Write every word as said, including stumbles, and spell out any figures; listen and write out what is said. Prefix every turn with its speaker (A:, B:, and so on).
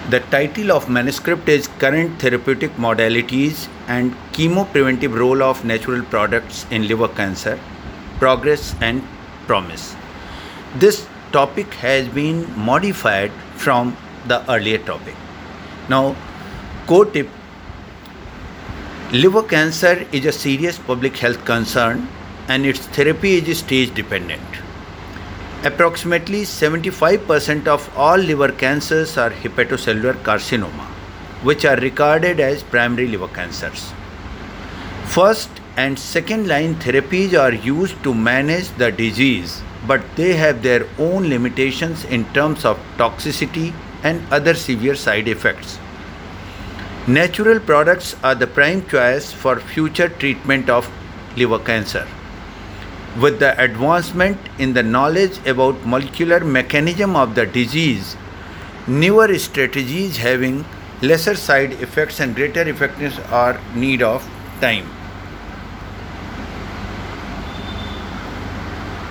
A: The title of manuscript is Current Therapeutic Modalities and Chemopreventive Role of Natural Products in Liver Cancer, Progress and Promise. This topic has been modified from the earlier topic. Now, core tip: liver cancer is a serious public health concern and its therapy is stage dependent. Approximately seventy-five percent of all liver cancers are hepatocellular carcinoma, which are regarded as primary liver cancers. First and second line therapies are used to manage the disease, but they have their own limitations in terms of toxicity and other severe side effects. Natural products are the prime choice for future treatment of liver cancer. With the advancement in the knowledge about molecular mechanism of the disease, newer strategies having lesser side effects and greater effectiveness are need of time.